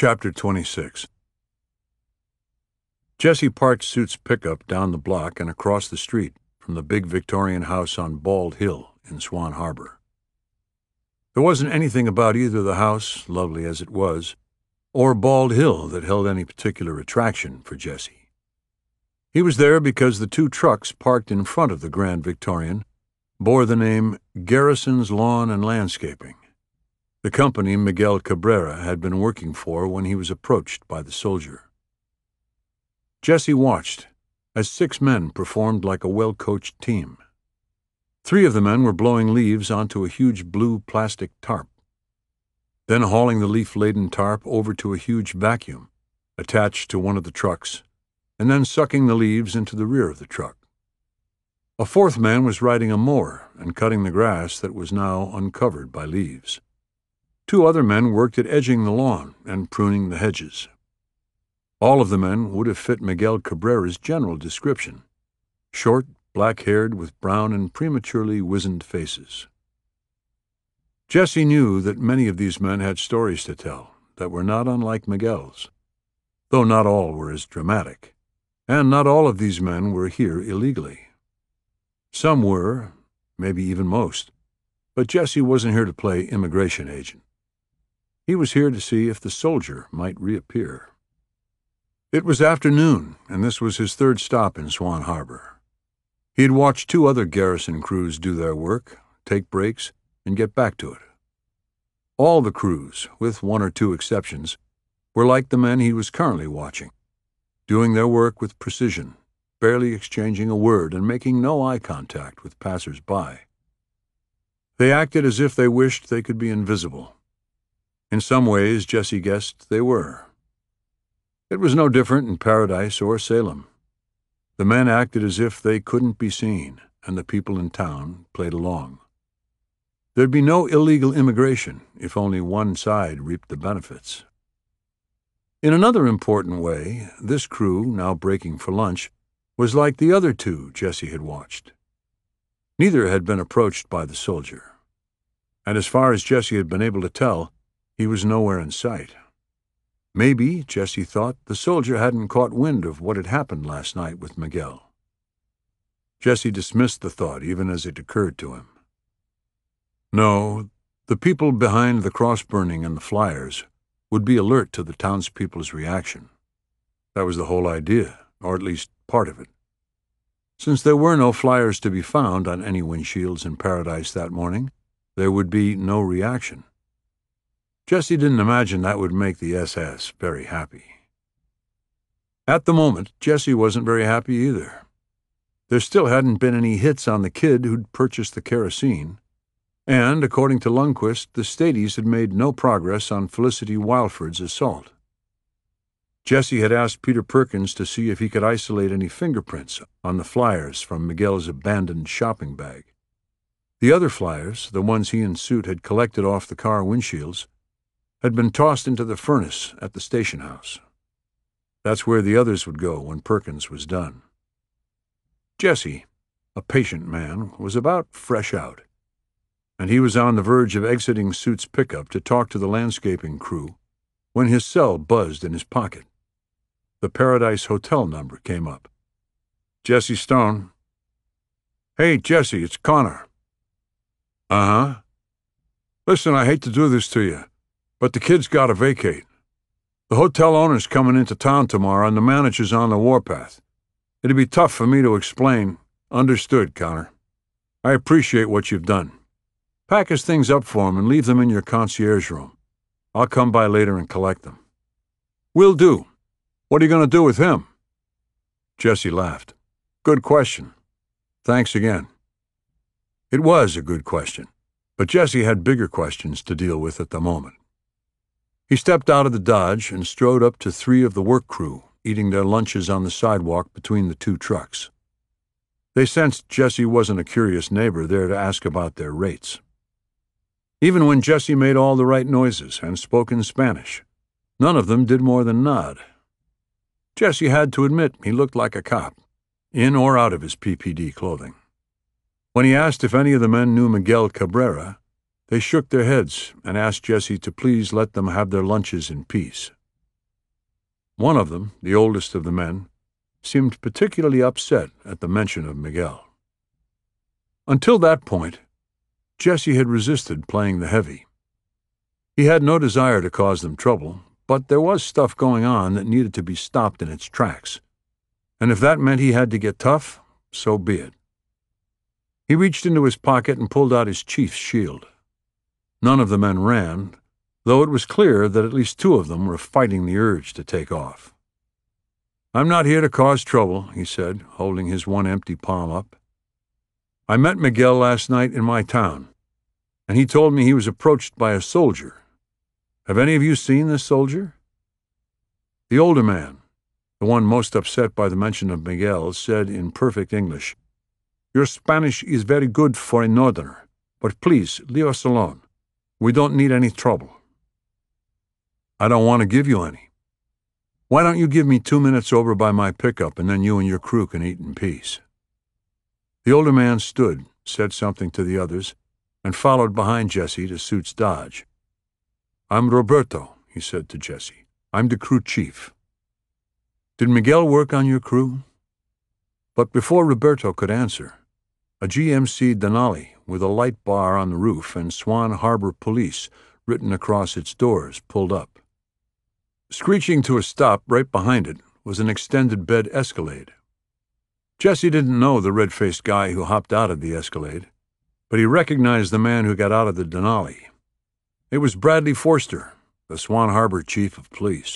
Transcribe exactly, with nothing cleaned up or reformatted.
Chapter twenty-six. Jesse parked Suit's pickup down the block and across the street from the big Victorian house on Bald Hill in Swan Harbor. There wasn't anything about either the house, lovely as it was, or Bald Hill that held any particular attraction for Jesse. He was there because the two trucks parked in front of the Grand Victorian bore the name Garrison's Lawn and Landscaping, the company Miguel Cabrera had been working for when he was approached by the soldier. Jesse watched as six men performed like a well-coached team. Three of the men were blowing leaves onto a huge blue plastic tarp, then hauling the leaf-laden tarp over to a huge vacuum attached to one of the trucks, and then sucking the leaves into the rear of the truck. A fourth man was riding a mower and cutting the grass that was now uncovered by leaves. Two other men worked at edging the lawn and pruning the hedges. All of the men would have fit Miguel Cabrera's general description: short, black-haired, with brown and prematurely wizened faces. Jesse knew that many of these men had stories to tell that were not unlike Miguel's, though not all were as dramatic, and not all of these men were here illegally. Some were, maybe even most, but Jesse wasn't here to play immigration agent. He was here to see if the soldier might reappear. It was afternoon, and this was his third stop in Swan Harbor. He had watched two other garrison crews do their work, take breaks, and get back to it. All the crews, with one or two exceptions, were like the men he was currently watching, doing their work with precision, barely exchanging a word and making no eye contact with passers-by. They acted as if they wished they could be invisible. In some ways, Jesse guessed they were. It was no different in Paradise or Salem. The men acted as if they couldn't be seen, and the people in town played along. There'd be no illegal immigration if only one side reaped the benefits. In another important way, this crew, now breaking for lunch, was like the other two Jesse had watched. Neither had been approached by the soldier, and as far as Jesse had been able to tell, he was nowhere in sight. Maybe, Jesse thought, the soldier hadn't caught wind of what had happened last night with Miguel. Jesse dismissed the thought even as it occurred to him. No, the people behind the cross-burning and the flyers would be alert to the townspeople's reaction. That was the whole idea, or at least part of it. Since there were no flyers to be found on any windshields in Paradise that morning, there would be no reaction. Jesse didn't imagine that would make the S S very happy. At the moment, Jesse wasn't very happy either. There still hadn't been any hits on the kid who'd purchased the kerosene, and, according to Lundquist, the Stadies had made no progress on Felicity Wildford's assault. Jesse had asked Peter Perkins to see if he could isolate any fingerprints on the flyers from Miguel's abandoned shopping bag. The other flyers, the ones he and Suit had collected off the car windshields, had been tossed into the furnace at the station house. That's where the others would go when Perkins was done. Jesse, a patient man, was about fresh out, and he was on the verge of exiting Suit's pickup to talk to the landscaping crew when his cell buzzed in his pocket. The Paradise Hotel number came up. Jesse Stone. Hey, Jesse, it's Connor. Uh-huh. Listen, I hate to do this to you, but the kid's got to vacate. The hotel owner's coming into town tomorrow, and the manager's on the warpath. It'd be tough for me to explain. Understood, Connor. I appreciate what you've done. Pack his things up for him and leave them in your concierge room. I'll come by later and collect them. Will do. What are you going to do with him? Jesse laughed. Good question. Thanks again. It was a good question, but Jesse had bigger questions to deal with at the moment. He stepped out of the Dodge and strode up to three of the work crew, eating their lunches on the sidewalk between the two trucks. They sensed Jesse wasn't a curious neighbor there to ask about their rates. Even when Jesse made all the right noises and spoke in Spanish, none of them did more than nod. Jesse had to admit he looked like a cop, in or out of his P P D clothing. When he asked if any of the men knew Miguel Cabrera, they shook their heads and asked Jesse to please let them have their lunches in peace. One of them, the oldest of the men, seemed particularly upset at the mention of Miguel. Until that point, Jesse had resisted playing the heavy. He had no desire to cause them trouble, but there was stuff going on that needed to be stopped in its tracks. And if that meant he had to get tough, so be it. He reached into his pocket and pulled out his chief's shield. None of the men ran, though it was clear that at least two of them were fighting the urge to take off. "I'm not here to cause trouble," he said, holding his one empty palm up. "I met Miguel last night in my town, and he told me he was approached by a soldier. Have any of you seen this soldier?" The older man, the one most upset by the mention of Miguel, said in perfect English, "Your Spanish is very good for a northerner, but please leave us alone. We don't need any trouble." "I don't want to give you any. Why don't you give me two minutes over by my pickup, and then you and your crew can eat in peace?" The older man stood, said something to the others, and followed behind Jesse to Suit's Dodge. "I'm Roberto," he said to Jesse. "I'm the crew chief." "Did Miguel work on your crew?" But before Roberto could answer, a G M C Denali with a light bar on the roof and Swan Harbor Police written across its doors pulled up. Screeching to a stop right behind it was an extended bed Escalade. Jesse didn't know the red-faced guy who hopped out of the Escalade, but he recognized the man who got out of the Denali. It was Bradley Forster, the Swan Harbor chief of police.